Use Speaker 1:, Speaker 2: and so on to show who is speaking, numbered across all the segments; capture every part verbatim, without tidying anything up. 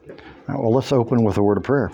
Speaker 1: All right, well, let's open with a word of prayer.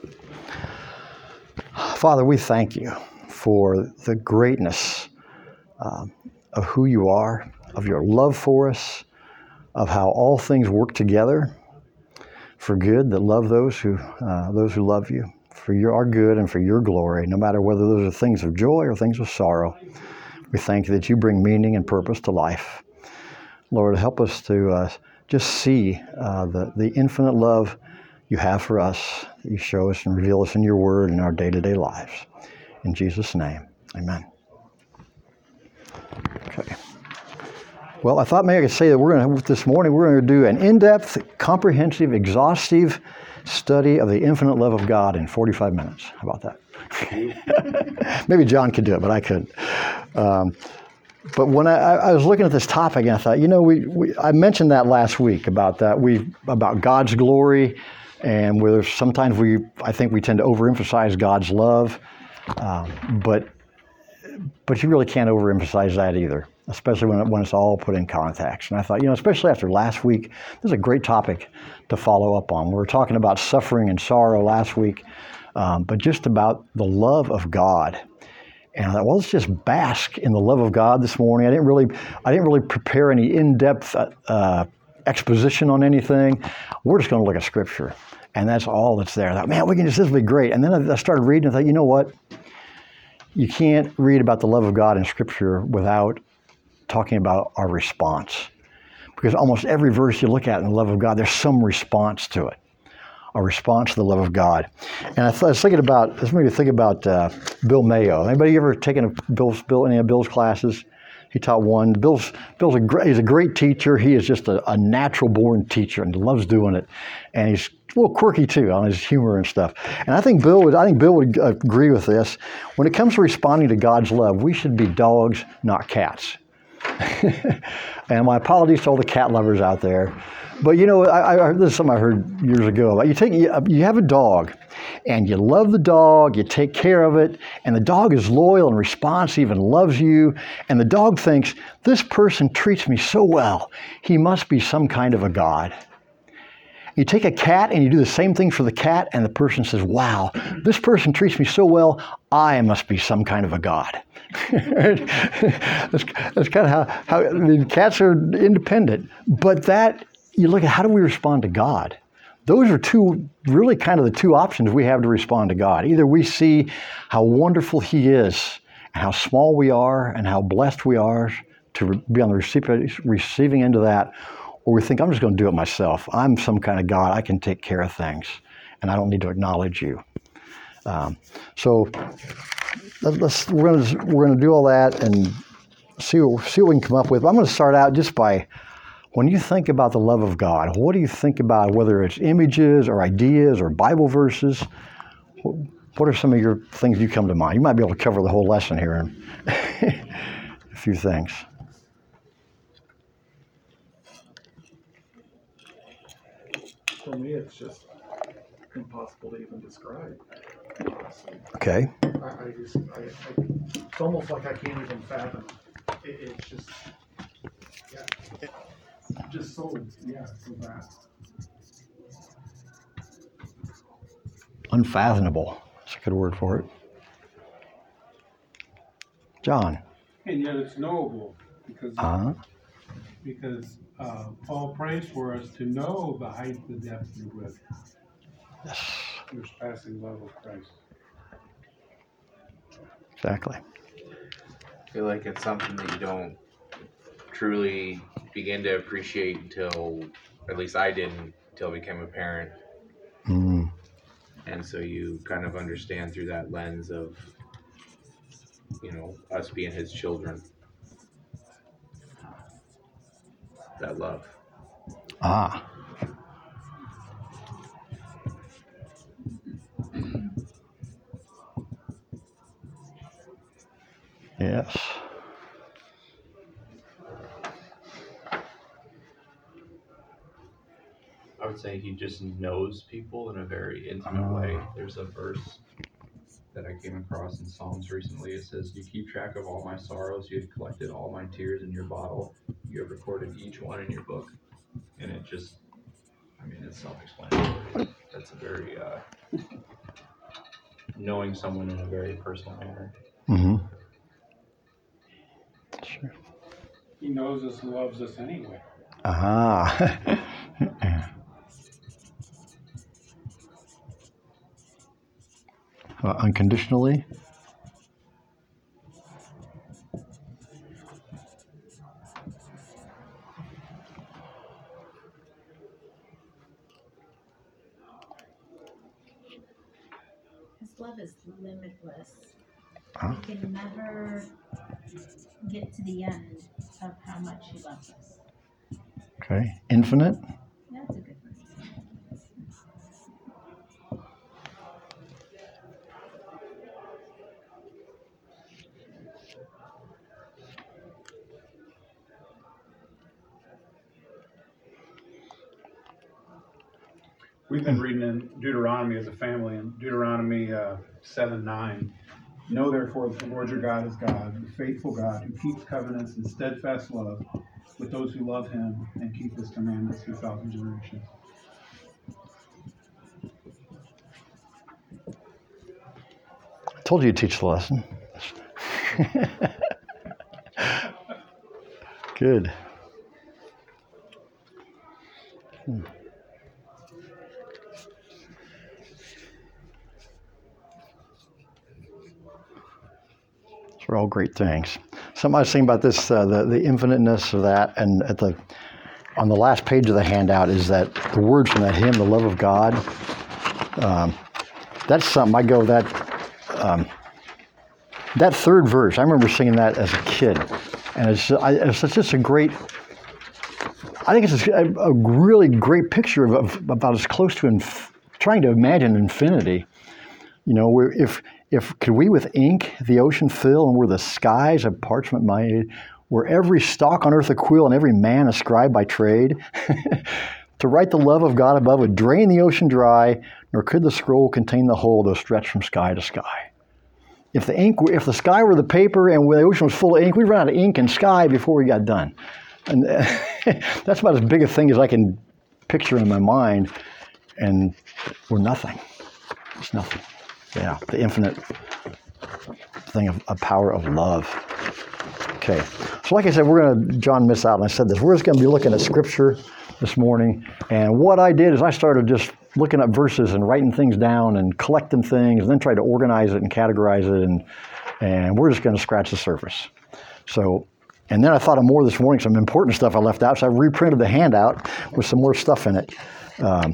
Speaker 1: Father, we thank you for the greatness uh, of who you are, of your love for us, of how all things work together for good that love those who uh, those who love you, for your our good and for your glory, no matter whether those are things of joy or things of sorrow. We thank you that you bring meaning and purpose to life. Lord, help us to uh, just see uh, the, the infinite love you have for us, that you show us and reveal us in your word in our day-to-day lives. In Jesus' name, amen. Okay. Well, I thought maybe I could say that we're going to, this morning, we're going to do an in-depth, comprehensive, exhaustive study of the infinite love of God in forty-five minutes. How about that? Maybe John could do it, but I couldn't. Um, but when I, I was looking at this topic, and I thought, you know, we, we I mentioned that last week about that we about God's glory, and where sometimes we I think we tend to overemphasize God's love, um, but but you really can't overemphasize that either, especially when, it, when it's all put in context. And I thought, you know, especially after last week, this is a great topic to follow up on. We were talking about suffering and sorrow last week, um, but just about the love of God. And I thought, well, let's just bask in the love of God this morning. I didn't really, I didn't really prepare any in-depth uh, exposition on anything. We're just going to look at Scripture, and that's all that's there. I thought, man, we can just, this will be great. And then I started reading, and I thought, you know what? You can't read about the love of God in Scripture without talking about our response. Because almost every verse you look at in the love of God, there's some response to it. A response to the love of God. And I, th- I was thinking about, this made me think about uh, Bill Mayo. Anybody ever taken a Bill's, Bill, any of Bill's classes? He taught one. Bill's, Bill's a great, he's a great teacher. He is just a, a natural-born teacher and loves doing it. And he's a little quirky too on his humor and stuff. And I think Bill would, I think Bill would agree with this. When it comes to responding to God's love, we should be dogs, not cats. And my apologies to all the cat lovers out there. But you know, I, I, this is something I heard years ago. You take, you, you have a dog, and you love the dog, you take care of it, and the dog is loyal and responsive and loves you, and the dog thinks, this person treats me so well, he must be some kind of a god. You take a cat and you do the same thing for the cat, and the person says, wow, this person treats me so well, I must be some kind of a god. that's, that's kind of how, how I mean, cats are independent, but that, you look at how do we respond to God? Those are two, really kind of the two options we have to respond to God. Either we see how wonderful He is, and how small we are, and how blessed we are to be on the receiving end of that, or we think, I'm just going to do it myself. I'm some kind of God. I can take care of things, and I don't need to acknowledge you. Um, so let's we're going to we're going to do all that and see what, see what we can come up with. I'm going to start out just by, when you think about the love of God, what do you think about, whether it's images or ideas or Bible verses? What are some of your things you come to mind? You might be able to cover the whole lesson here in a few things.
Speaker 2: For me, it's just impossible to even describe. Honestly.
Speaker 1: Okay.
Speaker 2: I, I just, I, I, it's almost like I can't even fathom. It, it's just, yeah, just so, yeah, so vast.
Speaker 1: Unfathomable. That's a good word for it. John.
Speaker 3: And yet it's knowable, because
Speaker 1: Uh-huh.
Speaker 3: because uh, Paul prays for us to know the height, the depth, and width.
Speaker 1: Yes.
Speaker 3: The surpassing love of Christ.
Speaker 1: Exactly.
Speaker 4: I feel like it's something that you don't truly begin to appreciate until, at least I didn't, until I became a parent.
Speaker 1: Mm.
Speaker 4: And so you kind of understand through that lens of, you know, us being His children. That love.
Speaker 1: Ah. Yes.
Speaker 5: I would say He just knows people in a very intimate
Speaker 1: Oh.
Speaker 5: way. There's a verse that I came across in Psalms recently. It says, you keep track of all my sorrows. You have collected all my tears in your bottle. You have recorded each one in your book. And it just, I mean, it's self-explanatory. That's a very, uh, knowing someone in a very personal manner.
Speaker 1: Mm-hmm. Sure.
Speaker 3: He knows us and loves us anyway.
Speaker 1: Ah. Yeah. Uh, unconditionally.
Speaker 6: His love is limitless.
Speaker 1: Huh?
Speaker 6: We can never get to the end of how much he loves us.
Speaker 1: Okay. Infinite.
Speaker 6: That's a good word.
Speaker 7: We've been reading in Deuteronomy as a family, in Deuteronomy uh, seven nine. Know therefore that the Lord your God is God, the faithful God, who keeps covenants and steadfast love with those who love him and keep his commandments through thousand generations.
Speaker 1: I told you to teach the lesson. Good. Hmm. These are all great things. Something I was thinking about this, uh, the, the infiniteness of that, and at the on the last page of the handout is that the words from that hymn, "The Love of God." Um, that's something I go that um, that third verse. I remember singing that as a kid, and it's, I, it's just a great. I think it's a, a really great picture of, of about as close to inf- trying to imagine infinity. You know, where if if could we with ink the ocean fill, and were the skies of parchment made, were every stalk on earth a quill, and every man a scribe by trade, to write the love of God above would drain the ocean dry, nor could the scroll contain the whole, though stretched from sky to sky. If the ink, if the sky were the paper, and the ocean was full of ink, we'd run out of ink and sky before we got done. And that's about as big a thing as I can picture in my mind, and we're nothing. It's nothing. Yeah, the infinite thing of a power of love. Okay, so like I said, we're going to, John missed out, and I said this, we're just going to be looking at Scripture this morning, and what I did is I started just looking up verses and writing things down and collecting things, and then try to organize it and categorize it, and and we're just going to scratch the surface. So, and then I thought of more this morning, some important stuff I left out, so I reprinted the handout with some more stuff in it. Um,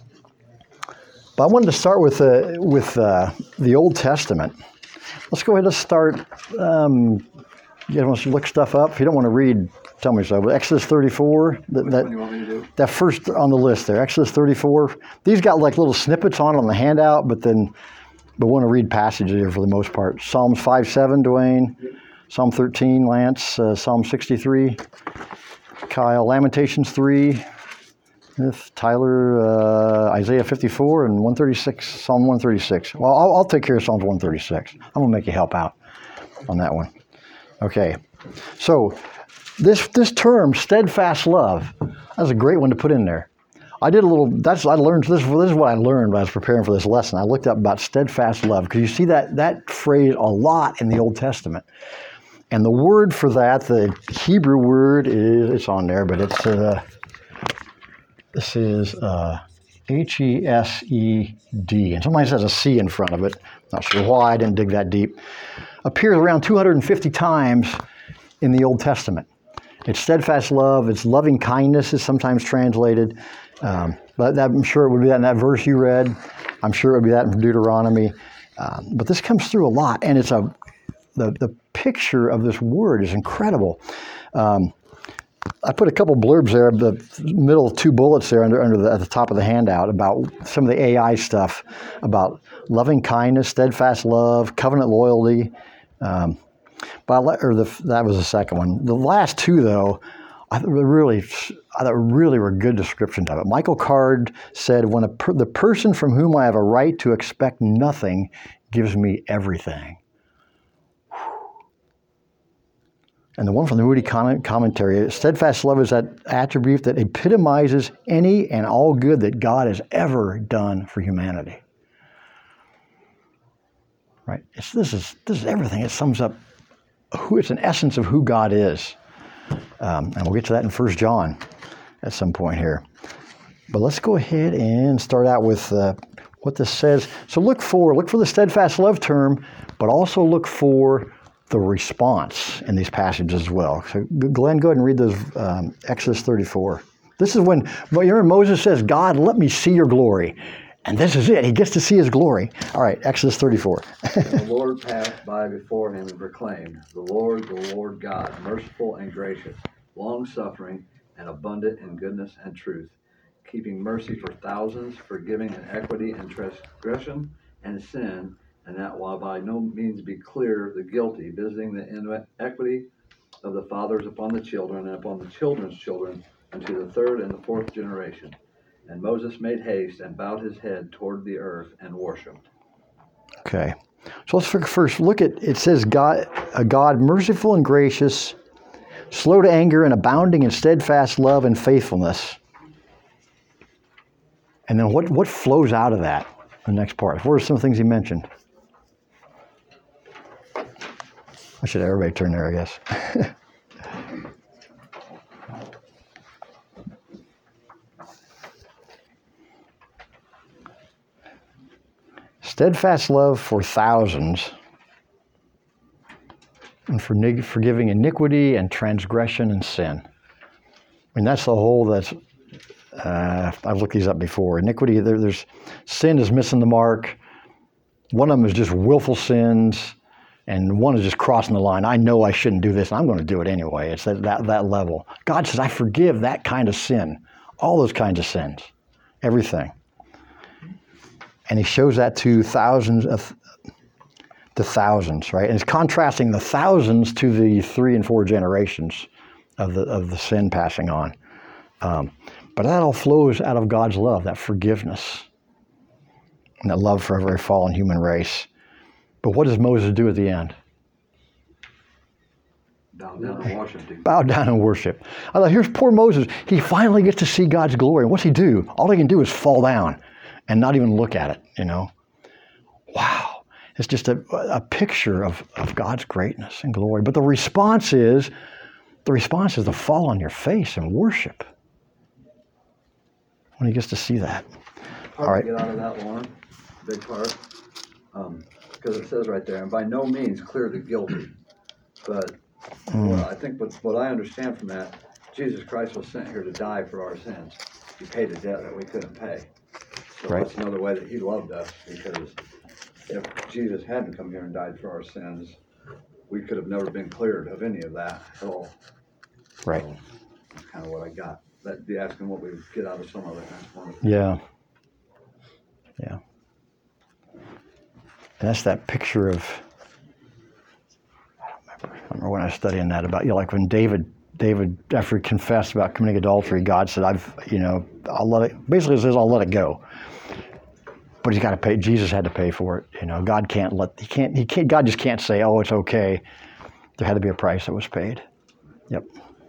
Speaker 1: But I wanted to start with uh, with uh, the Old Testament. Let's go ahead and start. Um, you guys want to look stuff up? If you don't want to read, tell me so. But Exodus thirty-four, that,
Speaker 8: Which
Speaker 1: that,
Speaker 8: one do you want me to do?
Speaker 1: that first on the list there, Exodus thirty-four. These got like little snippets on it on the handout, but then we want to read passages here for the most part. Psalms five seven, Dwayne. Yep. Psalm thirteen, Lance. Uh, Psalm sixty-three, Kyle. Lamentations three. Tyler, uh, Isaiah fifty-four and one thirty-six, Psalm one thirty-six. Well, I'll, I'll take care of Psalms one thirty-six. I'm going to make you help out on that one. Okay. So this this term, steadfast love, that's a great one to put in there. I did a little, that's, I learned, this, this is what I learned when I was preparing for this lesson. I looked up about steadfast love, because you see that, that phrase a lot in the Old Testament. And the word for that, the Hebrew word is, it's on there, but it's, uh, This is uh, H E S E D, and sometimes it has a C in front of it. Not sure why, I didn't dig that deep. Appears around two hundred fifty times in the Old Testament. It's steadfast love, it's loving kindness is sometimes translated. Um, but that, I'm sure it would be that in that verse you read. I'm sure it would be that in Deuteronomy. Um, but this comes through a lot, and it's a the, the picture of this word is incredible. Um, I put a couple blurbs there, the middle two bullets there under, under the, at the top of the handout about some of the A I stuff, about loving kindness, steadfast love, covenant loyalty. Um, but I let, or the, that was the second one. The last two, though, I thought were really, I thought really were good descriptions of it. Michael Card said, "When a per, the person from whom I have a right to expect nothing gives me everything." And the one from the Moody Con- Commentary, steadfast love is that attribute that epitomizes any and all good that God has ever done for humanity. Right? It's, this is this is everything. It sums up who it's an essence of who God is. Um, and we'll get to that in First John at some point here. But let's go ahead and start out with uh, what this says. So look for look for the steadfast love term, but also look for the response in these passages as well. So Glenn, go ahead and read those um, Exodus thirty-four. This is when, you remember Moses says, God, let me see your glory. And this is it. He gets to see his glory. All right, Exodus thirty-four.
Speaker 8: And the Lord passed by before him and proclaimed, The Lord, the Lord God, merciful and gracious, long-suffering and abundant in goodness and truth, keeping mercy for thousands, forgiving iniquity and transgression and sin, and that while by no means be clear the guilty, visiting the inequity of the fathers upon the children and upon the children's children unto the third and the fourth generation. And Moses made haste and bowed his head toward the earth and worshipped.
Speaker 1: Okay. So let's first look at, it says God, a God merciful and gracious, slow to anger and abounding in steadfast love and faithfulness. And then what, what flows out of that, the next part? What are some things he mentioned? I should have everybody turn there, I guess. Steadfast love for thousands, and for forgiving iniquity and transgression and sin. I mean, that's the whole, that's, uh, I've looked these up before. Iniquity, there, there's, sin is missing the mark. One of them is just willful sins, and one is just crossing the line. I know I shouldn't do this, and I'm going to do it anyway. It's that, that, that level. God says, I forgive that kind of sin, all those kinds of sins, everything. And he shows that to thousands of, to thousands, right? And it's contrasting the thousands to the three and four generations of the of the sin passing on. Um, but that all flows out of God's love, that forgiveness, and that love for a very fallen human race. But what does Moses do at the end?
Speaker 8: Bow down and worship him.
Speaker 1: Bow down and worship. I thought, here's poor Moses. He finally gets to see God's glory. What's he do? All he can do is fall down and not even look at it, you know. Wow. It's just a, a picture of, of God's greatness and glory. But the response is, the response is to fall on your face and worship when he gets to see that.
Speaker 8: Hard
Speaker 1: All right.
Speaker 8: to get out of that, Lauren. Big part. Um, because it says right there, and by no means clear the guilty. But
Speaker 1: Mm.
Speaker 8: well, I think what, what I understand from that, Jesus Christ was sent here to die for our sins. He paid a debt that we couldn't pay. So
Speaker 1: Right.
Speaker 8: that's another way that he loved us, because if Jesus hadn't come here and died for our sins, we could have never been cleared of any of that at all.
Speaker 1: Right.
Speaker 8: So that's kind of what I got. That be asking what we get out of some of it. That's one of
Speaker 1: Yeah. Yeah. And that's that picture of, I don't remember, I remember when I was studying that about, you know, like when David, David, after he confessed about committing adultery, God said, I've, you know, I'll let it, basically it says, I'll let it go. But he's got to pay, Jesus had to pay for it. You know, God can't let, he can't, he can't, God just can't say, oh, it's okay. There had to be a price that was paid. Yep.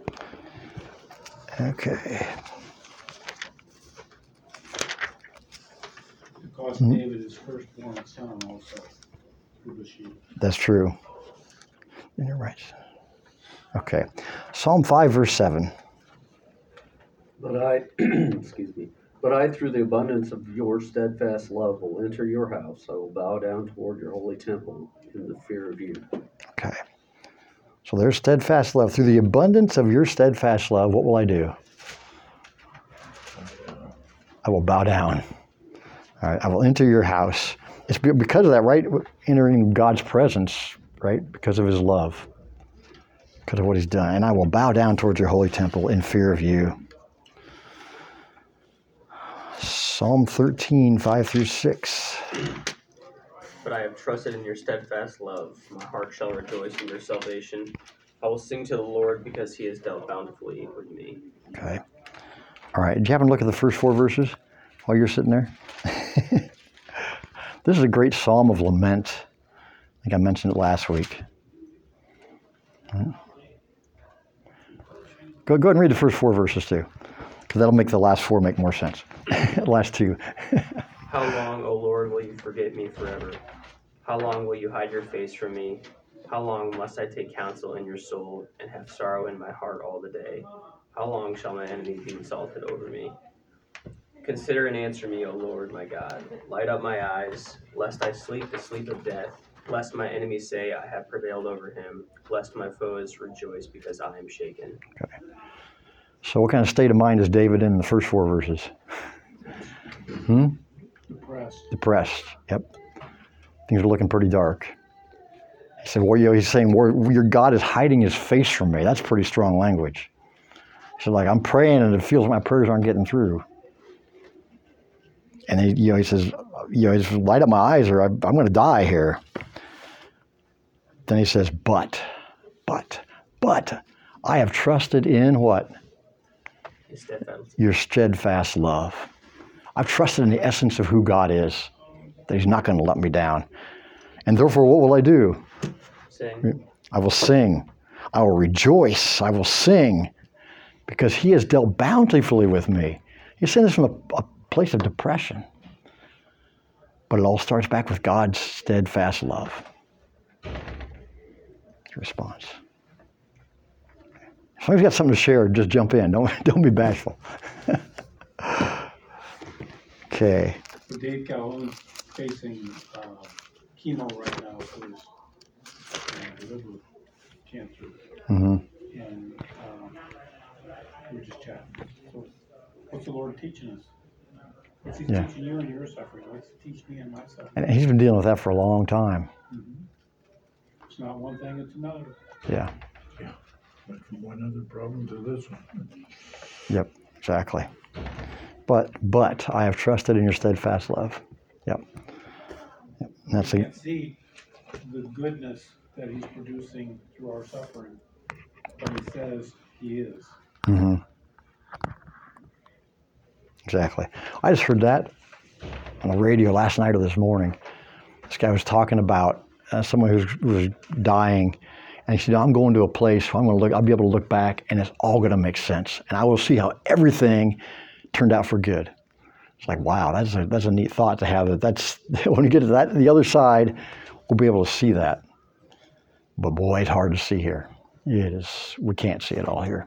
Speaker 1: Okay.
Speaker 3: It cost David his firstborn son also through the sheep.
Speaker 1: That's true. And you're right. Okay. Psalm five, verse seven.
Speaker 9: But I, excuse me, but I, through the abundance of your steadfast love, will enter your house. I will bow down toward your holy temple in the fear of you.
Speaker 1: Okay. So there's steadfast love. Through the abundance of your steadfast love, what will I do? I will bow down. All right. I will enter your house. It's because of that, right? Entering God's presence, right? Because of his love. Because of what he's done. And I will bow down towards your holy temple in fear of you. Psalm thirteen, five through six.
Speaker 10: But I have trusted in your steadfast love. My heart shall rejoice in your salvation. I will sing to the Lord because he has dealt bountifully with me.
Speaker 1: Okay. All right. Did you happen to look at the first four verses while you're sitting there? This is a great psalm of lament. I think I mentioned it last week. Go, go ahead and read the first four verses too, because that'll make the last four make more sense. last two.
Speaker 10: How long, O Lord, will you forget me forever? How long will you hide your face from me? How long must I take counsel in your soul and have sorrow in my heart all the day? How long shall my enemy be exalted over me? Consider and answer me, O Lord, my God. Light up my eyes, lest I sleep the sleep of death, lest my enemies say I have prevailed over him, lest my foes rejoice because I am shaken.
Speaker 1: Okay. So what kind of state of mind is David in the first four verses? Hmm?
Speaker 3: Depressed.
Speaker 1: Depressed. Yep. Things are looking pretty dark. He said, well, you know, he's saying, well, your God is hiding his face from me. That's pretty strong language. So like, I'm praying and it feels like my prayers aren't getting through. And he, you know, he says, you know, he says, light up my eyes or I, I'm going to die here. Then he says, but, but, but, I have trusted in what?
Speaker 10: Steadfast.
Speaker 1: Your steadfast love. I've trusted in the essence of who God is, that he's not going to let me down. And therefore, what will I do?
Speaker 10: Sing.
Speaker 1: I will sing. I will rejoice. I will sing because he has dealt bountifully with me. He's saying this from a, a place of depression. But it all starts back with God's steadfast love. Response. If somebody's got something to share, just jump in. Don't, don't be bashful. Okay.
Speaker 3: So Dave Calhoun's facing uh, chemo right now for his uh, liver cancer.
Speaker 1: Mm-hmm.
Speaker 3: And um, we're just chatting. So what's the Lord teaching us? What's he
Speaker 1: Yeah.
Speaker 3: teaching you in your suffering? What's he teaching me in my suffering?
Speaker 1: And he's been dealing with that for a long time.
Speaker 3: Mm-hmm. It's not one thing, it's another.
Speaker 1: Yeah.
Speaker 2: Went from one other problem to this one.
Speaker 1: Yep. Exactly. But but I have trusted in your steadfast love. Yep. Yep. And that's
Speaker 3: We
Speaker 1: a,
Speaker 3: can't see the goodness that he's producing through our suffering, but he says he is.
Speaker 1: mm-hmm. Exactly. I just heard that on the radio last night or this morning. This guy was talking about uh, someone who was dying, and he said, I'm going to a place where I'm going to look, I'll be able to look back, and it's all going to make sense. And I will see how everything turned out for good. It's like, wow, that's a, that's a neat thought to have. That that's when you get to that, the other side, we'll be able to see that. But boy, it's hard to see here. It is, we can't see it all here.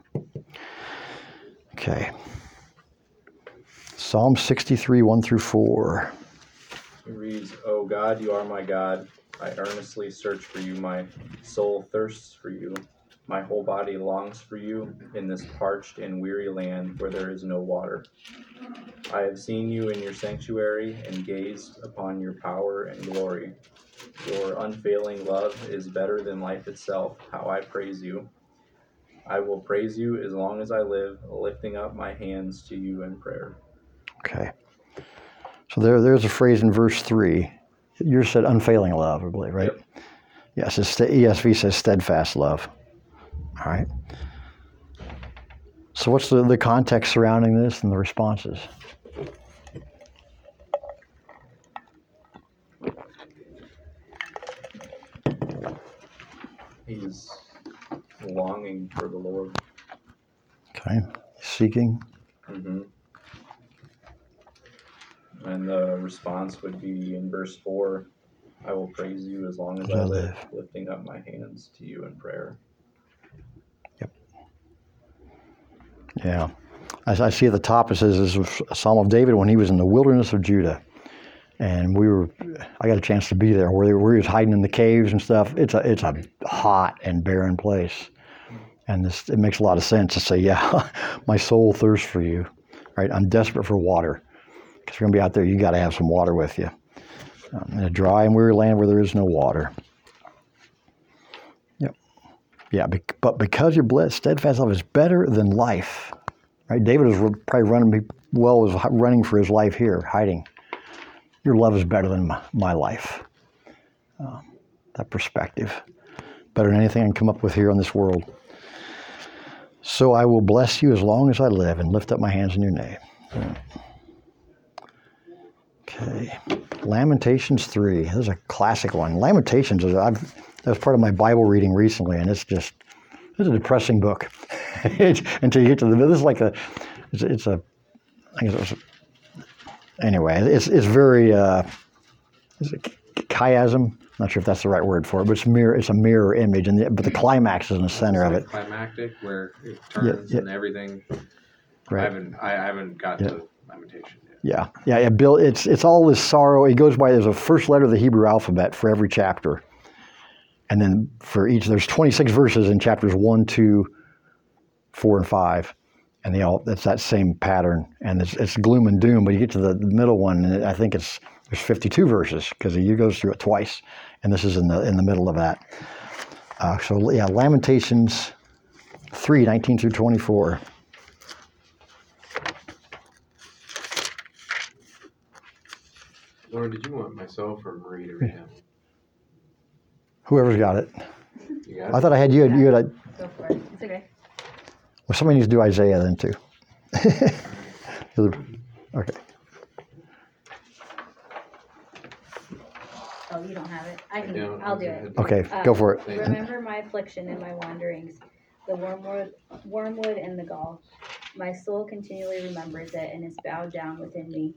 Speaker 1: Okay. Psalm sixty-three, one through four.
Speaker 5: It reads, O God, you are my God. I earnestly search for you. My soul thirsts for you. My whole body longs for you in this parched and weary land where there is no water. I have seen you in your sanctuary and gazed upon your power and glory. Your unfailing love is better than life itself. How I praise you. I will praise you as long as I live, lifting up my hands to you in prayer.
Speaker 1: Okay. So there, there's a phrase in verse three. Yours said unfailing love, I believe, right?
Speaker 5: Yep.
Speaker 1: Yes, it's, E S V says steadfast love. All right. So what's the, the context surrounding this and the responses?
Speaker 5: He's longing for the Lord.
Speaker 1: Okay. Seeking.
Speaker 5: Mm-hmm. And the response would be in verse four, I will praise you as long as I live, lifting up my hands to you in prayer.
Speaker 1: Yep. Yeah. As I see at the top, it says this was a Psalm of David when he was in the wilderness of Judah. And we were, I got a chance to be there where, they, where he was hiding in the caves and stuff. It's a, it's a hot and barren place. And this, it makes a lot of sense to say, yeah, my soul thirsts for you, right? I'm desperate for water. Because you're going to be out there, you got to have some water with you. Um, in a dry and weary land where there is no water. Yep. Yeah, be, but because you're blessed, steadfast love is better than life. Right? David was probably running, well, was running for his life here, hiding. Your love is better than my, my life. Um, that perspective. Better than anything I can come up with here on this world. So I will bless you as long as I live and lift up my hands in your name. Yeah. Okay, Lamentations three. This is a classic one. Lamentations is I've that's part of my Bible reading recently, and it's just it's a depressing book. until you get to the middle. This is like a, it's, it's a, I guess it was, anyway, it's it's very, uh, is it chiasm? Not sure if that's the right word for it, but it's mirror. It's a mirror image, and the, but the climax is in the center of it.
Speaker 4: Climactic, where it turns
Speaker 1: yeah.
Speaker 4: and everything.
Speaker 1: Right.
Speaker 4: I haven't, I haven't got
Speaker 1: Yeah.
Speaker 4: to Lamentation yet.
Speaker 1: Yeah, yeah, yeah. Bill, it's it's all this sorrow. It goes by. There's a first letter of the Hebrew alphabet for every chapter, and then for each, there's twenty-six verses in chapters one, two, four, and five, and they all. It's that same pattern, and it's, it's gloom and doom. But you get to the, the middle one, and I think it's there's fifty-two verses because he goes through it twice, and this is in the in the middle of that. Uh, so yeah, Lamentations three, nineteen through twenty-four.
Speaker 4: Laura, did you want myself or Marie to read them?
Speaker 1: Whoever's got it.
Speaker 4: You got
Speaker 1: I
Speaker 4: it?
Speaker 1: thought I had you. Had, you had a,
Speaker 6: Go for it. It's okay.
Speaker 1: well, somebody needs to do Isaiah then too. Okay.
Speaker 6: Oh, you don't have it. I can,
Speaker 4: No,
Speaker 6: I'll do
Speaker 4: go
Speaker 6: it.
Speaker 4: ahead.
Speaker 1: Okay,
Speaker 6: Uh,
Speaker 1: go for it.
Speaker 4: Thank you.
Speaker 6: Remember my affliction and my wanderings, the wormwood, wormwood and the gall. My soul continually remembers it and is bowed down within me.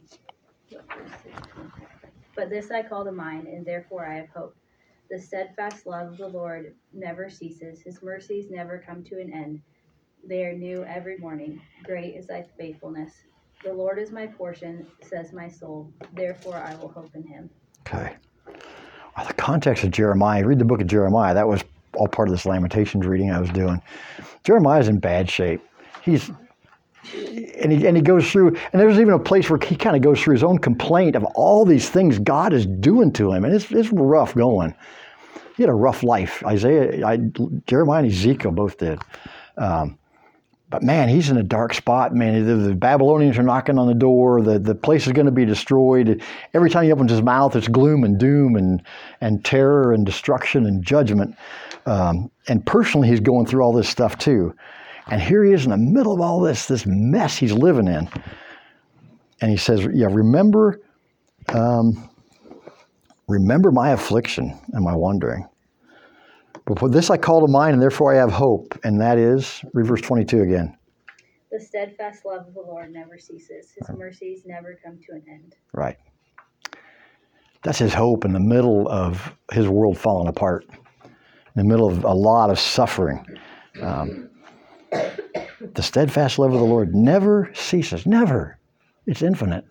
Speaker 6: But this I call to mind, and therefore I have hope. The steadfast love of the Lord never ceases. His mercies never come to an end. They are new every morning. Great is thy faithfulness. The Lord is my portion, says my soul. Therefore I will hope in him.
Speaker 1: Okay. Well, the context of Jeremiah, read the book of Jeremiah. That was all part of this Lamentations reading I was doing. Jeremiah's in bad shape. He's and he and he goes through, and there's even a place where he kind of goes through his own complaint of all these things God is doing to him, and it's it's rough going. He had a rough life. Isaiah, I, Jeremiah, and Ezekiel both did. Um, But man, he's in a dark spot. Man, the, the Babylonians are knocking on the door. The, the place is going to be destroyed. Every time he opens his mouth, it's gloom and doom and, and terror and destruction and judgment. Um, and personally, he's going through all this stuff too. And here he is in the middle of all this, this mess he's living in. And he says, yeah, remember, um, remember my affliction and my wandering. But for this I call to mind, and therefore I have hope. And that is, read verse twenty-two again.
Speaker 6: The steadfast love of the Lord never ceases. His mercies never come to an end.
Speaker 1: Right. That's his hope in the middle of his world falling apart, in the middle of a lot of suffering. Um, the steadfast love of the Lord never ceases. Never. It's infinite.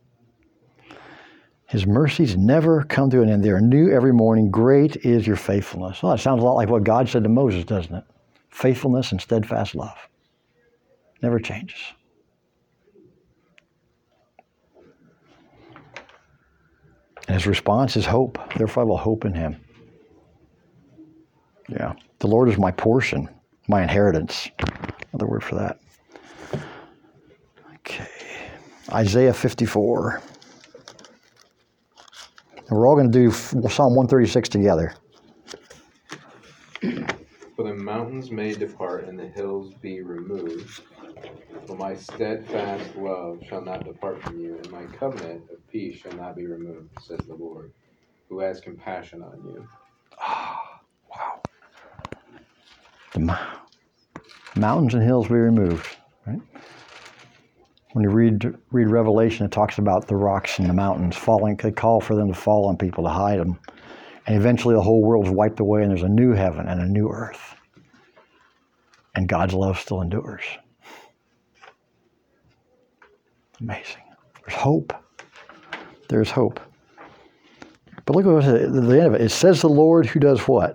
Speaker 1: His mercies never come to an end. They are new every morning. Great is your faithfulness. Well, it sounds a lot like what God said to Moses, doesn't it? Faithfulness and steadfast love. Never changes. And his response is hope. Therefore I will hope in him. Yeah. The Lord is my portion, my inheritance. Another word for that. Okay. Isaiah fifty-four. And we're all going to do Psalm one thirty-six together.
Speaker 4: For the mountains may depart and the hills be removed, but my steadfast love shall not depart from you, and my covenant of peace shall not be removed, says the Lord, who has compassion on you.
Speaker 1: Ah, wow. The mo- mountains and hills be removed, right? When you read read Revelation, it talks about the rocks and the mountains falling. They call for them to fall on people, to hide them. And eventually the whole world's wiped away and there's a new heaven and a new earth. And God's love still endures. Amazing. There's hope. There's hope. But look at what's at the end of it. It says the Lord who does what?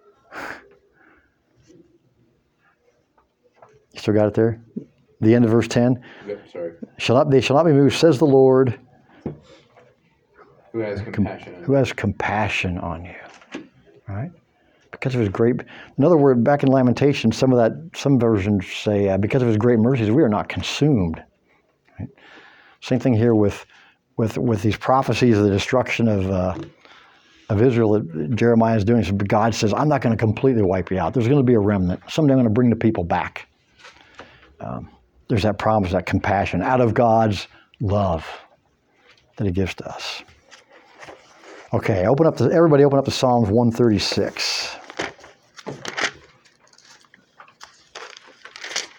Speaker 1: You still got it there? The end of verse ten.
Speaker 4: Yep, sorry.
Speaker 1: Shall not, they shall not be moved, says the Lord,
Speaker 4: Who has compassion on
Speaker 1: who
Speaker 4: you.
Speaker 1: has compassion on you. All right? Because of his great, in other words, back in Lamentation, some of that, some versions say, uh, because of his great mercies, we are not consumed. Right? Same thing here with, with, with these prophecies of the destruction of, uh, of Israel that Jeremiah is doing. So God says, I'm not going to completely wipe you out. There's going to be a remnant. Someday I'm going to bring the people back. Um, there's that promise, that compassion out of God's love that he gives to us. Okay, open up to, everybody open up to Psalms one thirty-six.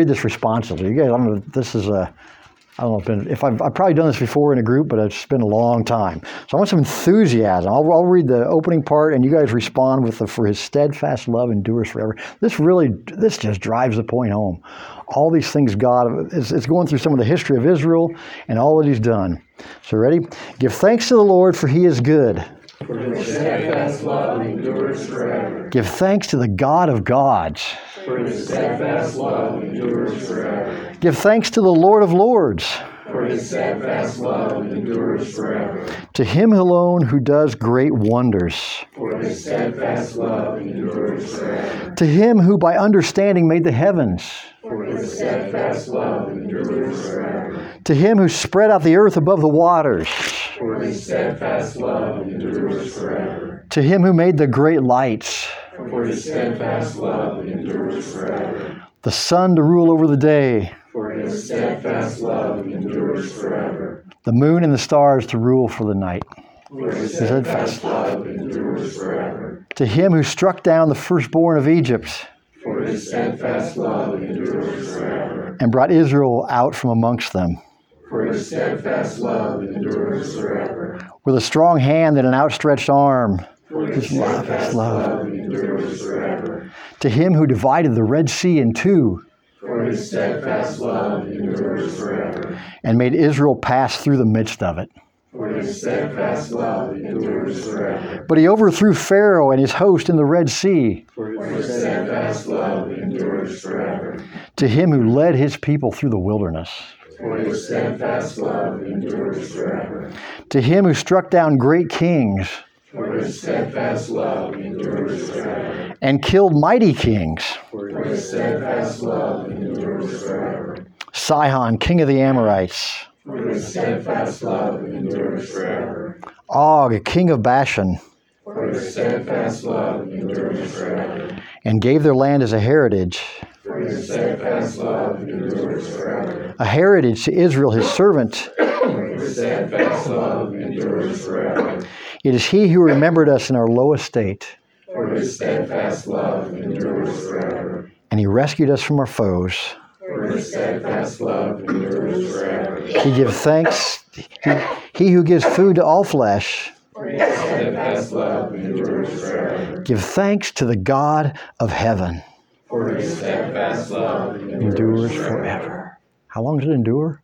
Speaker 1: read this responsively. You guys, I don't know, this is a, I don't know if, been, if I've, I've probably done this before in a group, but it's been a long time. So I want some enthusiasm. I'll, I'll read the opening part, and you guys respond with the, for his steadfast love endures forever. This really, this just drives the point home. All these things God, it's, it's going through some of the history of Israel and all that he's done. So ready? Give thanks to the Lord, for he is good.
Speaker 11: For his steadfast love endures forever.
Speaker 1: Give thanks to the God of gods.
Speaker 11: For his steadfast love endures forever.
Speaker 1: Give thanks to the Lord of lords.
Speaker 11: For his steadfast love endures forever.
Speaker 1: To him alone who does great wonders.
Speaker 11: For his steadfast love endures forever.
Speaker 1: To him who by understanding made the heavens.
Speaker 11: For his steadfast love endures forever.
Speaker 1: To him who spread out the earth above the waters.
Speaker 11: For his steadfast love endures forever.
Speaker 1: To him who made the great lights.
Speaker 11: For his steadfast love endures forever.
Speaker 1: The sun to rule over the day.
Speaker 11: For his steadfast love endures forever.
Speaker 1: The moon and the stars to rule for the night.
Speaker 11: For his steadfast love endures forever.
Speaker 1: To him who struck down the firstborn of Egypt.
Speaker 11: For his steadfast love endures forever.
Speaker 1: And brought Israel out from amongst them.
Speaker 11: For his steadfast love endures forever.
Speaker 1: With a strong hand and an outstretched arm.
Speaker 11: For his
Speaker 1: His love,
Speaker 11: steadfast
Speaker 1: his love.
Speaker 11: love endures forever.
Speaker 1: To him who divided the Red Sea in two.
Speaker 11: For his steadfast love endures forever.
Speaker 1: And made Israel pass through the midst of it.
Speaker 11: For his steadfast love endures forever.
Speaker 1: But he overthrew Pharaoh and his host in the Red Sea.
Speaker 11: For his steadfast love endures forever.
Speaker 1: To him who led his people through the wilderness.
Speaker 11: For his steadfast love endures forever.
Speaker 1: To him who struck down great kings.
Speaker 11: For his steadfast love endures forever.
Speaker 1: And killed mighty kings.
Speaker 11: For his steadfast love endures forever.
Speaker 1: Sihon, king of the Amorites.
Speaker 11: For his steadfast love endures forever.
Speaker 1: Og, king of Bashan.
Speaker 11: For his steadfast love endures forever.
Speaker 1: And gave their land as a heritage.
Speaker 11: For his steadfast love endures forever.
Speaker 1: A heritage to Israel, his servant.
Speaker 11: For his steadfast love endures forever.
Speaker 1: It is he who remembered us in our low estate.
Speaker 11: For his steadfast love endures forever.
Speaker 1: And he rescued us from our foes.
Speaker 11: For his steadfast love endures forever.
Speaker 1: He gives thanks. He, he who gives food to all flesh.
Speaker 11: For his steadfast love endures forever.
Speaker 1: Give thanks to the God of heaven.
Speaker 11: For his steadfast love endures,
Speaker 1: Endures
Speaker 11: forever.
Speaker 1: forever. How long does it endure?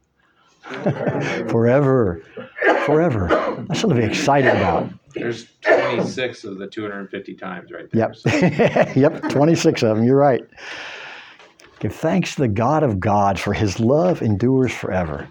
Speaker 1: Forever. Forever. That's something to be excited about.
Speaker 4: There's twenty-six of the two hundred fifty times right there.
Speaker 1: Yep.
Speaker 4: So.
Speaker 1: Yep, twenty-six of them. You're right. Give thanks to the God of gods, for his love endures forever.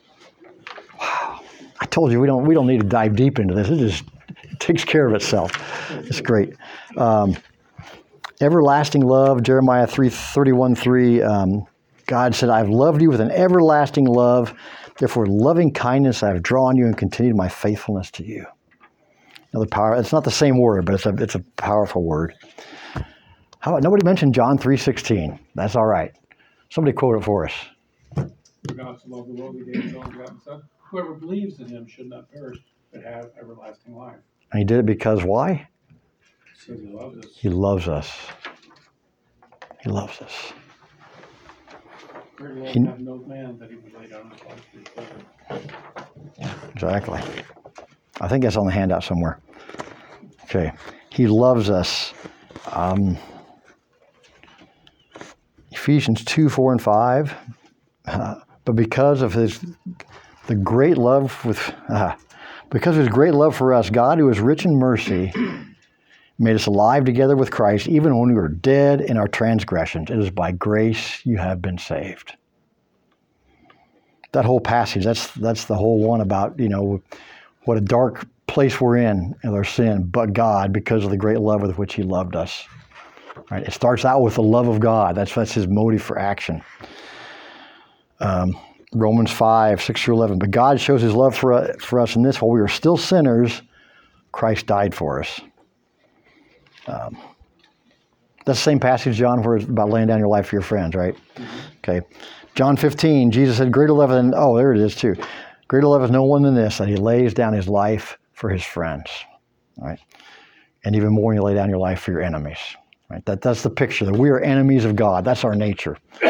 Speaker 1: Wow. I told you we don't we don't need to dive deep into this. It just it takes care of itself. It's great. Um, everlasting love, Jeremiah three thirty-one three. Um, God said, I've loved you with an everlasting love. Therefore, loving kindness I have drawn you and continued my faithfulness to you. Another power. It's not the same word, but it's a it's a powerful word. How about nobody mentioned John three sixteen? That's all right. Somebody quote it for us.
Speaker 3: For God so loved the world, he gave his only begotten Son. Whoever believes in him should not perish, but have everlasting life.
Speaker 1: And he did it because why?
Speaker 3: Because he loves us.
Speaker 1: He loves us. He loves us.
Speaker 3: Great love
Speaker 1: He-
Speaker 3: hath no man that he would lay down his life for his brother.
Speaker 1: Exactly. I think that's on the handout somewhere. Okay. He loves us. Um, Ephesians two, four, and five. Uh, but because of his the great love with uh, because of his great love for us, God, who is rich in mercy, made us alive together with Christ, even when we were dead in our transgressions. It is by grace you have been saved. That whole passage, that's that's the whole one about, you know, what a dark place we're in in our sin, but God, because of the great love with which he loved us. Right? It starts out with the love of God. That's that's his motive for action. Um, Romans five, six through eleven. But God shows his love for, uh, for us in this: while we were still sinners, Christ died for us. Um, that's the same passage, John, where it's about laying down your life for your friends, right? Mm-hmm. Okay. John fifteen, Jesus said, greater love than, oh, there it is too. Greater love is no one than this, that he lays down his life for his friends, right? And even more when you lay down your life for your enemies, right? That, that's the picture, that we are enemies of God. That's our nature.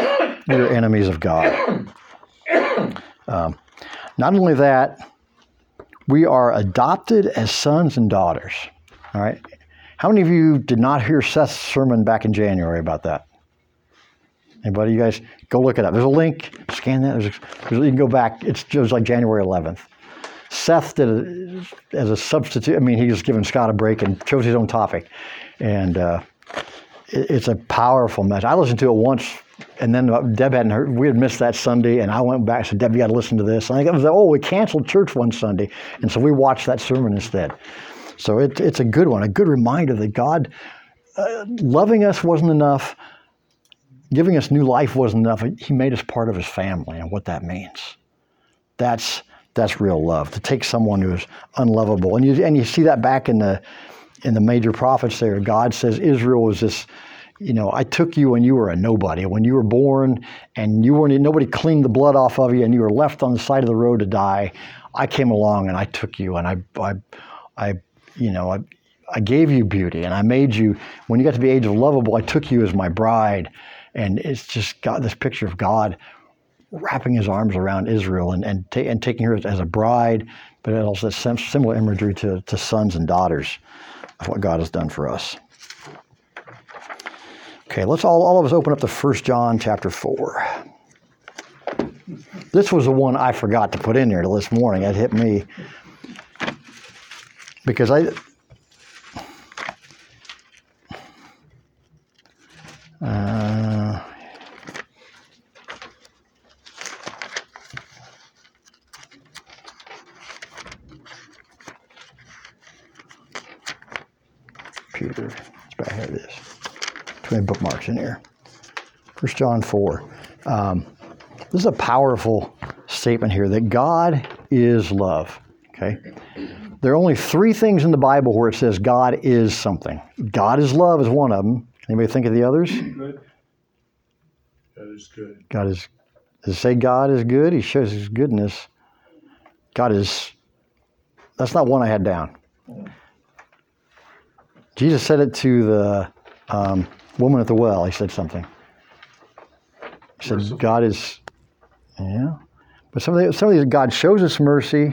Speaker 1: we are enemies of God. Um, not only that, we are adopted as sons and daughters. All right. How many of you did not hear Seth's sermon back in January about that? Anybody? You guys go look it up. There's a link. Scan that. There's a, there's, you can go back. It's just like January eleventh. Seth did it as a substitute. I mean, he was giving Scott a break and chose his own topic. And uh, it, it's a powerful message. I listened to it once, and then Deb hadn't heard. We had missed that Sunday, and I went back and said, Deb, you got to listen to this. And I think it was, oh, we canceled church one Sunday. And so we watched that sermon instead. So it, it's a good one, a good reminder that God uh, loving us wasn't enough. Giving us new life wasn't enough. He made us part of his family, and what that means. That's that's real love, to take someone who is unlovable. And you and you see that back in the in the major prophets there. God says Israel was this, you know, I took you when you were a nobody. When you were born and you weren't, nobody cleaned the blood off of you and you were left on the side of the road to die. I came along and I took you and I, I, I you know, I, I gave you beauty and I made you, when you got to the age of lovable, I took you as my bride. And it's just got this picture of God wrapping his arms around Israel and and, ta- and taking her as a bride, but it also has similar imagery to, to sons and daughters of what God has done for us. Okay, let's all, all of us open up to First John chapter four. This was the one I forgot to put in there this morning. It hit me because I... Uh, computer, it's back here. It is. Too many bookmarks in here. First John four. Um, this is a powerful statement here that God is love. Okay, there are only three things in the Bible where it says God is something. God is love is one of them. Anybody think of the others?
Speaker 3: Good. That is good.
Speaker 1: God is, does it say God is good? He shows his goodness. God is, that's not one I had down. Jesus said it to the um, woman at the well. He said something. He said, merciful. God is, yeah. But some of, the, some of these, God shows us mercy.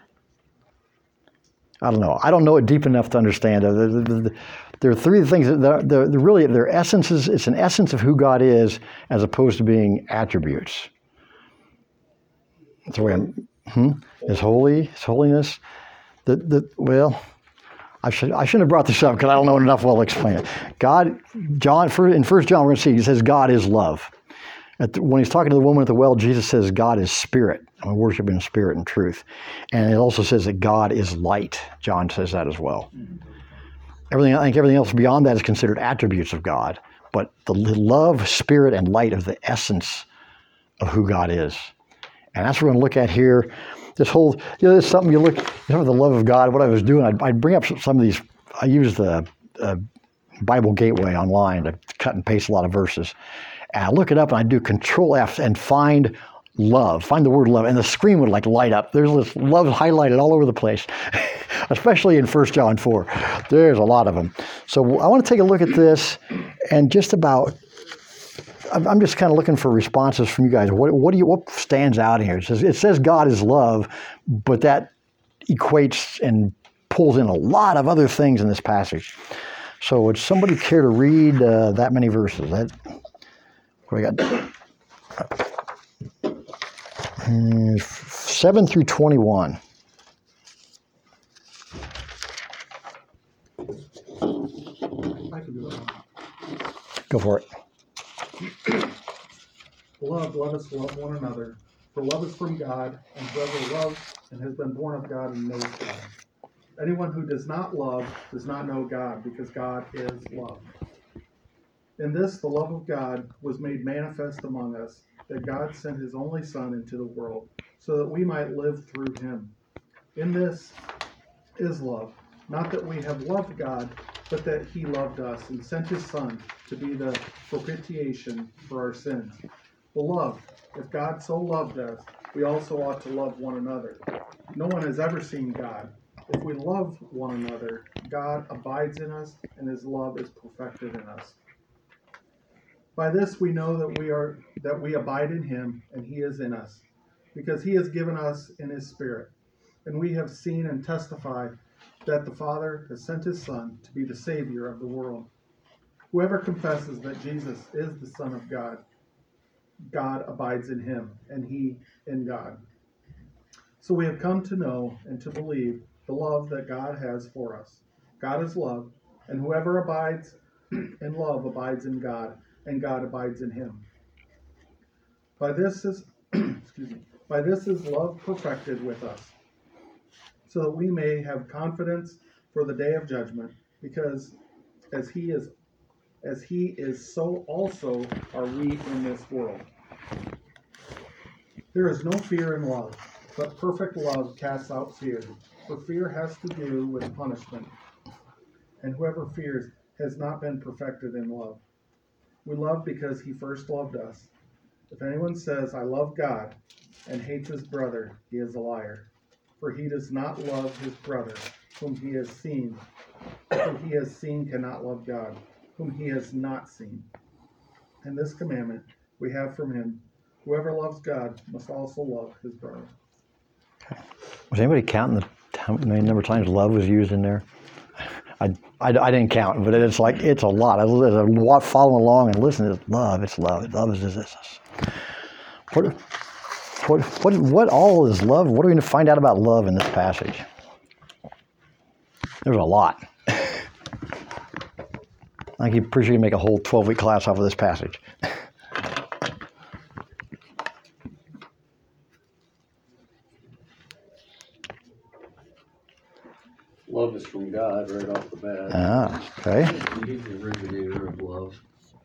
Speaker 1: I don't know. I don't know it deep enough to understand it. The, the, the, There are three things that they're, they're really, their essences, it's an essence of who God is as opposed to being attributes. That's the way I'm, hmm? His holy, his holiness. The, the, well, I, should, I shouldn't have brought this up because I don't know enough well to explain it. God, John, in First John, we're going to see, he says God is love. At the, when he's talking to the woman at the well, Jesus says God is spirit. And we worship in spirit and truth. And it also says that God is light. John says that as well. Mm-hmm. Everything, I think everything else beyond that is considered attributes of God. But the love, spirit, and light of the essence of who God is. And that's what we're going to look at here. This whole, you know, there's something you look, you know, the love of God, what I was doing, I'd, I'd bring up some of these, I use the uh, Bible Gateway online to cut and paste a lot of verses. And I look it up and I do Control F and find love, find the word love, and the screen would like light up. There's this love highlighted all over the place, especially in First John four. There's a lot of them. So I want to take a look at this and just about, I'm just kind of looking for responses from you guys. What, what do you, what stands out here? It says, it says God is love, but that equates and pulls in a lot of other things in this passage. So would somebody care to read uh, that many verses? That, what do we got? Uh, seven through twenty-one.
Speaker 2: I can do it.
Speaker 1: Go for it.
Speaker 2: Beloved, let us love one another, for love is from God, and whoever loves and has been born of God and knows God. Anyone who does not love does not know God, because God is love. In this, the love of God was made manifest among us, that God sent his only Son into the world, so that we might live through him. In this is love, not that we have loved God, but that he loved us and sent his Son to be the propitiation for our sins. Beloved, if God so loved us, we also ought to love one another. No one has ever seen God. If we love one another, God abides in us, and his love is perfected in us. By this we know that we are that we abide in him and he is in us, because he has given us in his Spirit. And we have seen and testified that the Father has sent his Son to be the Savior of the world. Whoever confesses that Jesus is the Son of God, God abides in him, and he in God. So we have come to know and to believe the love that God has for us. God is love, and whoever abides in love abides in God, and God abides in him. By this is excuse me, by this is love perfected with us, so that we may have confidence for the day of judgment, because as he is as he is, so also are we in this world. There is no fear in love, but perfect love casts out fear, for fear has to do with punishment, and whoever fears has not been perfected in love. We love because he first loved us. If anyone says, I love God, and hates his brother, he is a liar. For he does not love his brother, whom he has seen. Whom he has seen cannot love God, whom he has not seen. And this commandment we have from him, whoever loves God must also love his brother.
Speaker 1: Was anybody counting the how many number of times love was used in there? I, I, I didn't count, but it's like, it's a lot. I was a lot following along and listening to love. It's love. Love is this. this. What, what, what, what all is love? What are we going to find out about love in this passage? There's a lot. I think pretty sure you can make a whole twelve-week class off of this passage.
Speaker 9: Love is from God right off the bat.
Speaker 1: Ah, okay.
Speaker 9: He's the originator of love.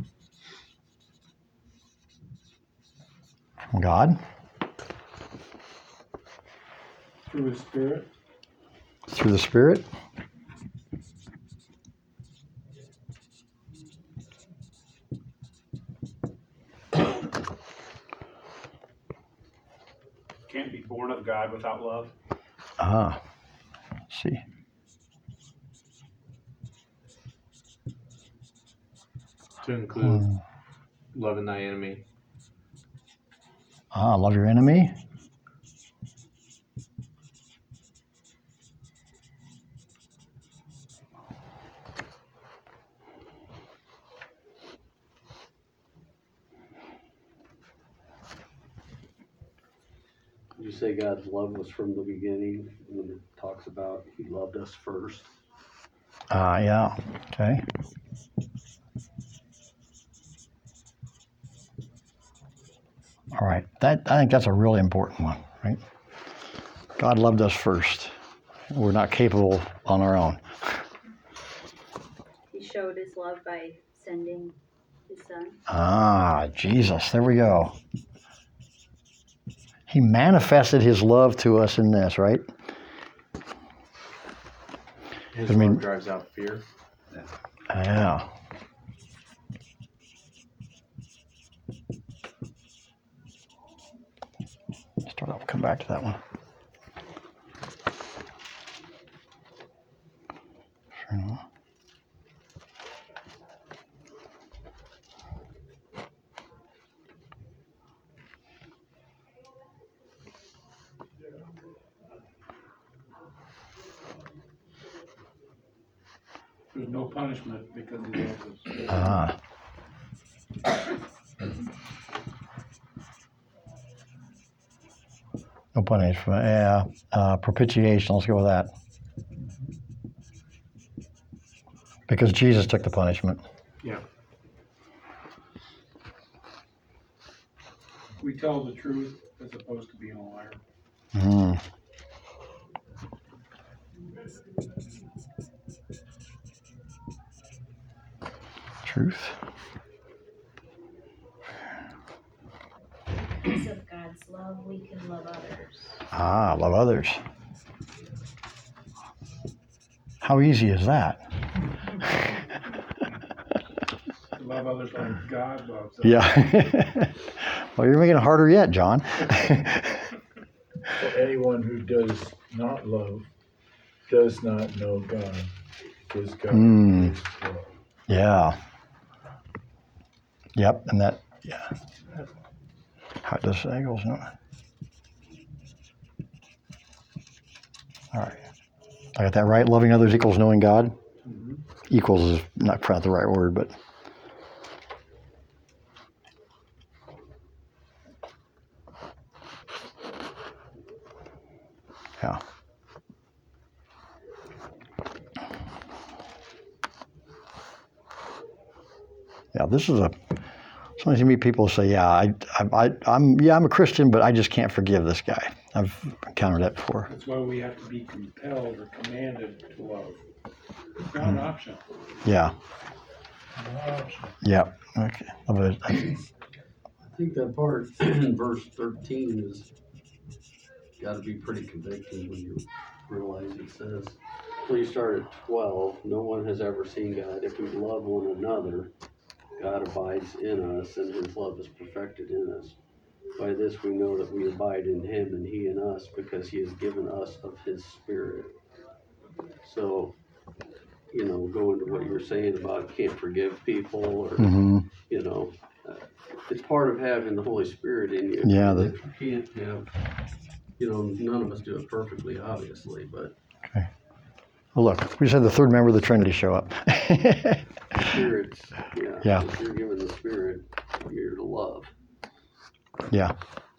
Speaker 1: God.
Speaker 3: Through his Spirit.
Speaker 1: Through the Spirit.
Speaker 7: Can't be born of God without love.
Speaker 1: Ah, let's see.
Speaker 4: To include
Speaker 1: Hmm.
Speaker 4: loving thy enemy.
Speaker 1: Ah, love your enemy.
Speaker 9: Did you say God's love was from the beginning when it talks about he loved us first?
Speaker 1: Ah, yeah. Okay. All right. That I think that's a really important one, right? God loved us first. We're not capable on our own.
Speaker 6: He showed his love by sending his Son.
Speaker 1: Ah, Jesus. There we go. He manifested his love to us in this, right?
Speaker 4: His
Speaker 1: I mean-
Speaker 4: love drives out fear.
Speaker 1: Yeah. Start off, come back to that one. Sure enough.
Speaker 3: There's no punishment because he loves us.
Speaker 1: Ah. No punishment. Yeah. Uh, propitiation. Let's go with that. Because Jesus took the punishment.
Speaker 3: Yeah. We tell the truth as opposed to being a liar.
Speaker 1: Mm. Truth.
Speaker 6: Because of God's love, we can love others.
Speaker 1: Ah, love others. How easy is that?
Speaker 3: To love others like God loves us.
Speaker 1: Yeah. Well, you're making it harder yet, John.
Speaker 11: For anyone who does not love does not know God, because God
Speaker 1: Mm.
Speaker 11: is love.
Speaker 1: Yeah. Yep, and that, yeah. How does that equals, no? All right. I got that right? Loving others equals knowing God?
Speaker 3: Mhm.
Speaker 1: Equals is not probably the right word, but. Yeah. Yeah, this is a. Sometimes you meet people who say, "Yeah, I, I, I, I'm, yeah, I'm a Christian, but I just can't forgive this guy." I've encountered that before.
Speaker 3: That's why we have to be compelled or commanded to love. It's not an option.
Speaker 1: Yeah.
Speaker 3: Not an option.
Speaker 1: Yeah. Okay. Love it.
Speaker 9: I think that part in verse thirteen is got to be pretty convicting when you realize it says, when you start at twelve, no one has ever seen God. If we love one another, God abides in us, and his love is perfected in us. By this we know that we abide in him and he in us, because he has given us of his Spirit. So, you know, going to what you were saying about can't forgive people, or,
Speaker 1: Mm-hmm.
Speaker 9: you know, uh, it's part of having the Holy Spirit in you.
Speaker 1: Yeah,
Speaker 9: That
Speaker 1: the-
Speaker 9: you can't have, you know, none of us do it perfectly, obviously, but
Speaker 1: Okay. Well, look, we just had the third member of the Trinity show up.
Speaker 9: Spirit's, yeah.
Speaker 1: Yeah.
Speaker 9: If you're given the Spirit, you're to love.
Speaker 1: Yeah.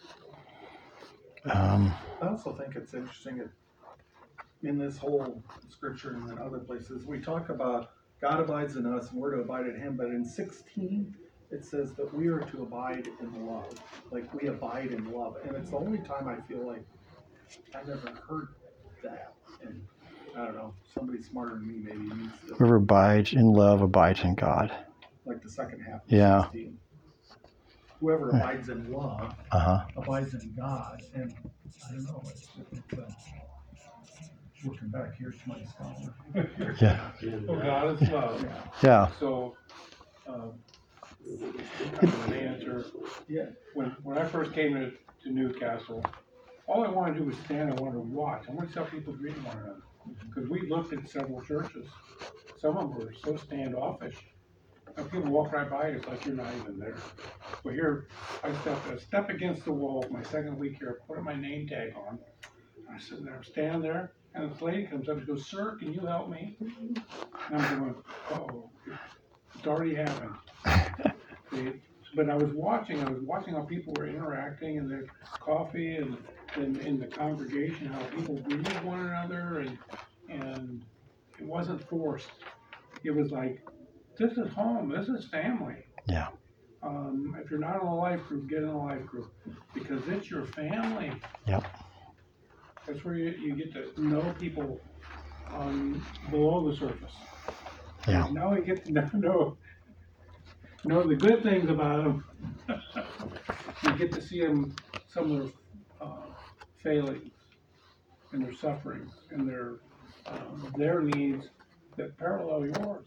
Speaker 1: Um,
Speaker 2: I also think it's interesting that in this whole scripture and in other places, we talk about God abides in us and we're to abide in him, but in sixteen, it says that we are to abide in love. Like we abide in love. And it's the only time I feel like I've ever heard that. And I don't know, somebody smarter than me maybe needs to,
Speaker 1: whoever abides in love abides in God.
Speaker 2: like the second half of
Speaker 1: Yeah.
Speaker 2: sixteen. Whoever abides in love
Speaker 1: Uh huh.
Speaker 2: abides in God. And I don't know, it's, it's uh, looking back here to my scholar.
Speaker 1: Yeah.
Speaker 3: So God is love.
Speaker 1: Yeah.
Speaker 3: So, um, an answer.
Speaker 2: Yeah.
Speaker 3: When when I first came to, to Newcastle, all I wanted to do was stand and wanted to watch. I wanted to see how people greeted one another. Because we looked at several churches. Some of them were so standoffish. And people walk right by you, it's like you're not even there. But here, I stepped, I step against the wall my second week here, put my name tag on. I sit there, stand there, and this lady comes up and goes, "Sir, can you help me?" And I'm going, "Oh, it's already happened." See? But I was watching, I was watching how people were interacting in their coffee and in, in the congregation, how people greeted one another, and and it wasn't forced. It was like, this is home, this is family.
Speaker 1: Yeah.
Speaker 3: Um, if you're not in a life group, get in a life group, because it's your family.
Speaker 1: Yep.
Speaker 3: That's where you, you get to know people um, below the surface.
Speaker 1: Yeah.
Speaker 3: Now we get to know know the good things about them. You get to see them, some of their uh, failings and their sufferings and their um, their needs that parallel yours.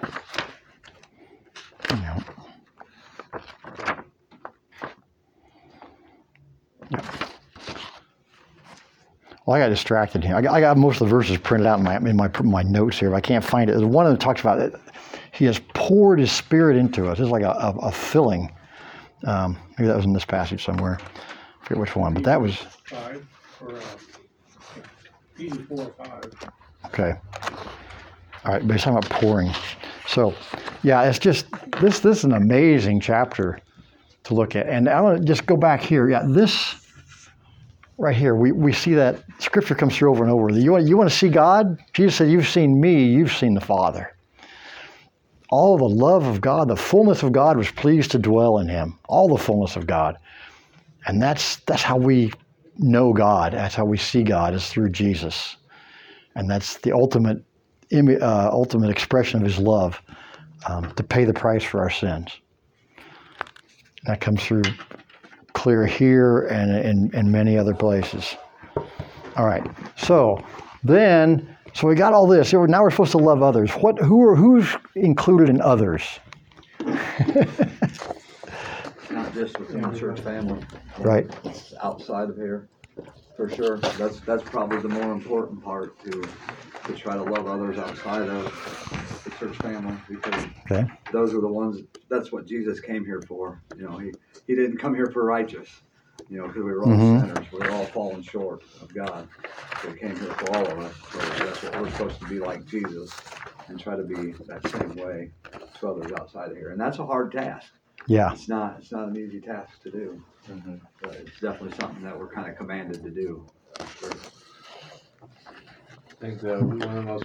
Speaker 1: Yeah. Yeah. Well, I got distracted here. I got, I got most of the verses printed out in my in my my notes here, but I can't find it. There's one of them talks about it. He has poured his Spirit into us. It's like a, a, a filling. Um, maybe that was in this passage somewhere. I forget which one, but that was
Speaker 3: Five or uh, Ephesians four or five.
Speaker 1: okay. All right, but he's talking about pouring. So, yeah, it's just this. This is an amazing chapter to look at, and I want to just go back here. Yeah, this right here, we, we see that Scripture comes through over and over. You want you want to see God? Jesus said, "You've seen me. You've seen the Father." All the love of God, the fullness of God was pleased to dwell in him. All the fullness of God, and that's that's how we know God. That's how we see God, is through Jesus, and that's the ultimate. Uh, ultimate expression of his love, um, to pay the price for our sins. That comes through clear here and in and many other places. All right, so then, so we got all this. So now we're supposed to love others. What? Who are who's included in others?
Speaker 8: Not just within the church family.
Speaker 1: Right.
Speaker 8: It's outside of here, for sure. That's that's probably the more important part, to to try to love others outside of the church family because
Speaker 1: Okay.
Speaker 8: those are the ones, that's what Jesus came here for. You know, he, he didn't come here for righteous, you know, because we were all
Speaker 1: Mhm.
Speaker 8: sinners. We were all fallen short of God. So he came here for all of us. So that's what we're supposed to be like Jesus and try to be that same way to others outside of here. And that's a hard task.
Speaker 1: Yeah.
Speaker 8: It's not, it's not an easy task to do.
Speaker 4: Mm-hmm.
Speaker 8: But it's definitely something that we're kind of commanded to do. For sure.
Speaker 4: I think the, one of the most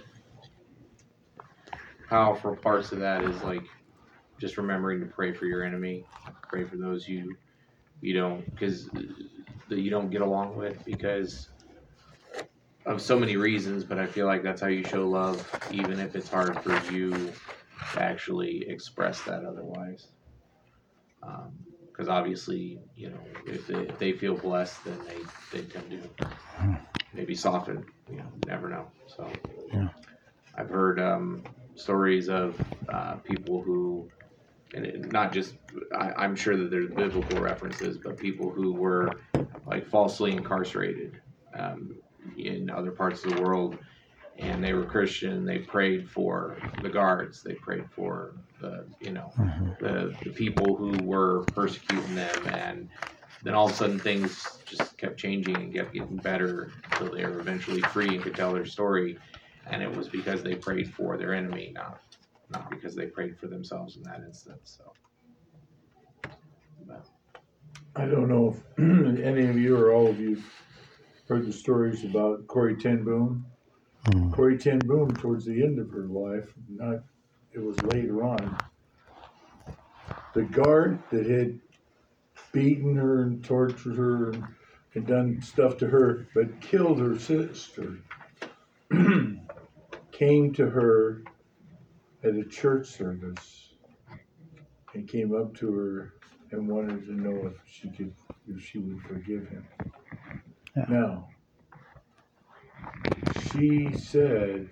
Speaker 4: powerful parts of that is like just remembering to pray for your enemy, pray for those you you don't because that you don't get along with because of so many reasons. But I feel like that's how you show love, even if it's hard for you to actually express that otherwise. Because um, obviously, you know, if they, if they feel blessed, then they, they tend to maybe soften. You know, never know. So
Speaker 1: Yeah.
Speaker 4: I've heard um, stories of uh, people who, and it, not just, I, I'm sure that there's biblical references, but people who were like falsely incarcerated um, in other parts of the world, and they were Christian. They prayed for the guards. They prayed for the, you know,
Speaker 1: Mhm.
Speaker 4: the, the people who were persecuting them, and then all of a sudden things just kept changing and kept getting better until they were eventually free and could tell their story. And it was because they prayed for their enemy, not not because they prayed for themselves in that instance. So, but,
Speaker 11: I don't know if any of you or all of you heard the stories about Corrie ten Boom.
Speaker 1: Mm.
Speaker 11: Corrie ten Boom, towards the end of her life, not it was later on, the guard that had beaten her and tortured her and, and done stuff to her, but killed her sister, came to her at a church service and came up to her and wanted to know if she could, if she would forgive him.
Speaker 1: Yeah.
Speaker 11: Now, she said,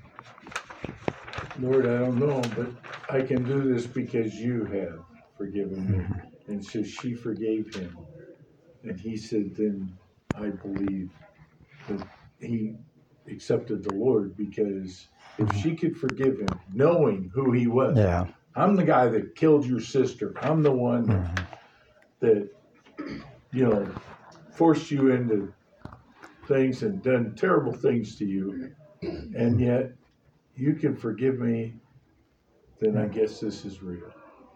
Speaker 11: Lord, I don't know, but I can do this because you have forgiven me. And so she forgave him. And he said, then I believe that he accepted the Lord, because if she could forgive him, knowing who he was,
Speaker 1: Yeah.
Speaker 11: I'm the guy that killed your sister. I'm the one
Speaker 1: Mhm.
Speaker 11: that, you know, forced you into things and done terrible things to you. And yet you can forgive me, then I guess this is real.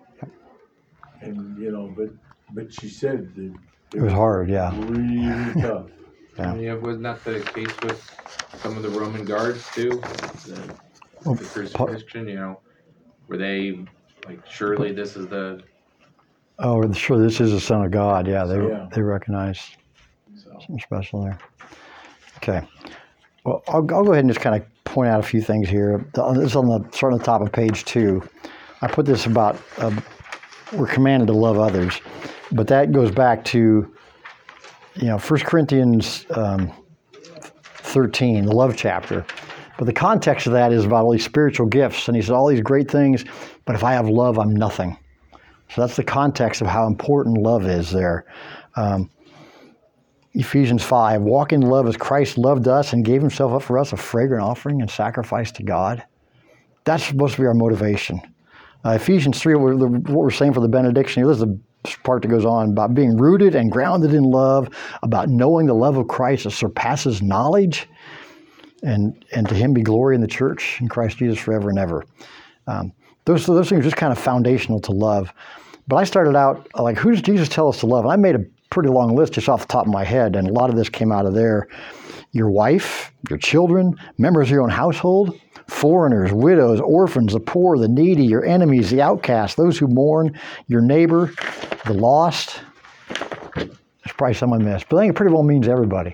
Speaker 11: And, you know, but, but she said that
Speaker 1: It was hard, yeah.
Speaker 11: really tough.
Speaker 1: Yeah.
Speaker 4: yeah, wasn't that the case with some of the Roman guards too? The,
Speaker 1: Well,
Speaker 4: the crucifixion, you know, were they like, surely this is the,
Speaker 1: Oh, sure, this is the Son of God. Yeah, they
Speaker 11: Yeah.
Speaker 1: they recognize
Speaker 4: so.
Speaker 1: something special there. Okay. Well, I'll, I'll go ahead and just kind of point out a few things here. The- This is on the starting on the top of page two. I put this about uh, we're commanded to love others, but that goes back to, you know, First Corinthians um, thirteen, the love chapter. But the context of that is about all these spiritual gifts, and he said all these great things, but if I have love, I'm nothing. So that's the context of how important love is there. Um, Ephesians five, walk in love as Christ loved us and gave himself up for us, a fragrant offering and sacrifice to God. That's supposed to be our motivation. Uh, Ephesians three, what we're, what we're saying for the benediction here, this is the part that goes on about being rooted and grounded in love, about knowing the love of Christ that surpasses knowledge, and, and to him be glory in the church in Christ Jesus forever and ever. Um, those, those things are just kind of foundational to love. But I started out, like, who does Jesus tell us to love? And I made a pretty long list just off the top of my head, and a lot of this came out of there. Your wife, your children, members of your own household, foreigners, widows, orphans, the poor, the needy, your enemies, the outcast, those who mourn, your neighbor, the lost. There's probably some I missed, but I think it pretty well means everybody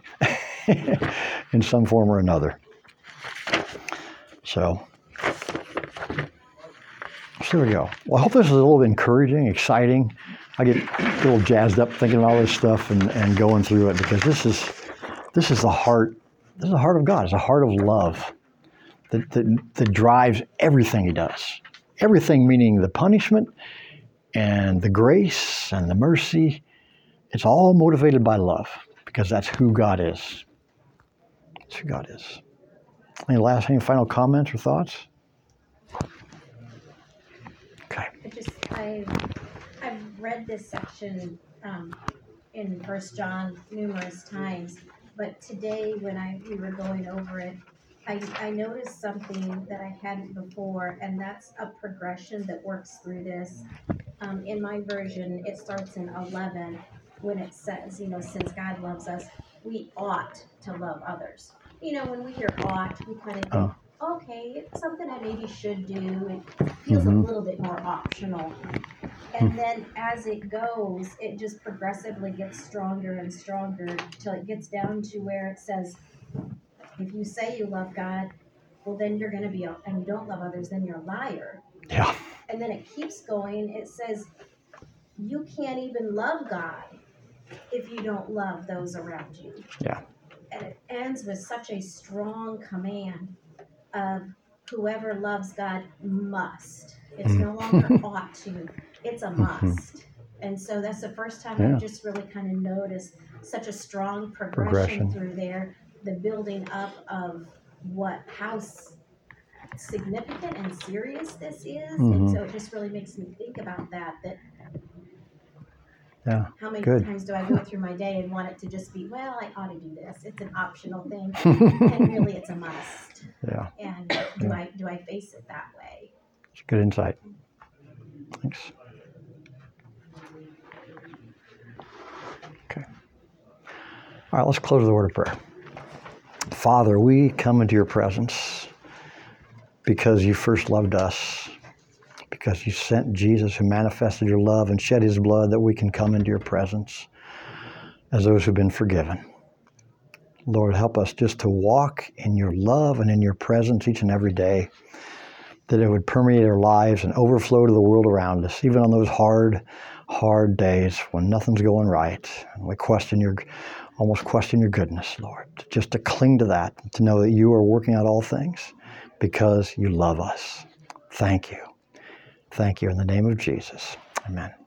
Speaker 1: in some form or another. So, so there we go. Well, I hope this is a little bit encouraging, exciting. I get a little jazzed up thinking about all this stuff and, and going through it, because this is this is the heart. This is the heart of God. It's a heart of love that, that that drives everything he does. Everything, meaning the punishment and the grace and the mercy. It's all motivated by love, because that's who God is. That's who God is. Any last, any final comments or thoughts? Okay.
Speaker 12: I just, I, I've read this section, um, in First John numerous times, but today when I, we were going over it, I, I noticed something that I hadn't before, and that's a progression that works through this. Um, in my version, it starts in eleven, when it says, you know, since God loves us, we ought to love others. You know, when we hear ought, we kind of think,
Speaker 1: Oh.
Speaker 12: okay, it's something I maybe should do. It feels
Speaker 1: Mhm.
Speaker 12: a little bit more optional. And then as it goes, it just progressively gets stronger and stronger till it gets down to where it says, if you say you love God, well, then you're going to be, a, and you don't love others, then you're a liar.
Speaker 1: Yeah.
Speaker 12: And then it keeps going. It says, you can't even love God if you don't love those around you.
Speaker 1: Yeah.
Speaker 12: And it ends with such a strong command of whoever loves God must. It's
Speaker 1: Mm.
Speaker 12: no longer ought to, it's a must. And so that's the first time
Speaker 1: Yeah.
Speaker 12: I've just really kind of noticed such a strong progression,
Speaker 1: Progression.
Speaker 12: through there, the building up of what, how s- significant and serious this is.
Speaker 1: Mhm.
Speaker 12: And so it just really makes me think about that, that
Speaker 1: Yeah.
Speaker 12: how many
Speaker 1: Good.
Speaker 12: times do I go through my day and want it to just be, well, I ought to do this. It's an optional thing. And really it's a must.
Speaker 1: Yeah.
Speaker 12: And do I do I face it that way?
Speaker 1: It's good insight. Thanks. Okay. All right, let's close with a word of prayer. Father, we come into your presence because you first loved us, because you sent Jesus who manifested your love and shed his blood that we can come into your presence as those who've been forgiven. Lord, help us just to walk in your love and in your presence each and every day, that it would permeate our lives and overflow to the world around us, even on those hard, hard days when nothing's going right. And we question your, almost question your goodness, Lord. Just to cling to that, to know that you are working out all things because you love us. Thank you. Thank you in the name of Jesus. Amen.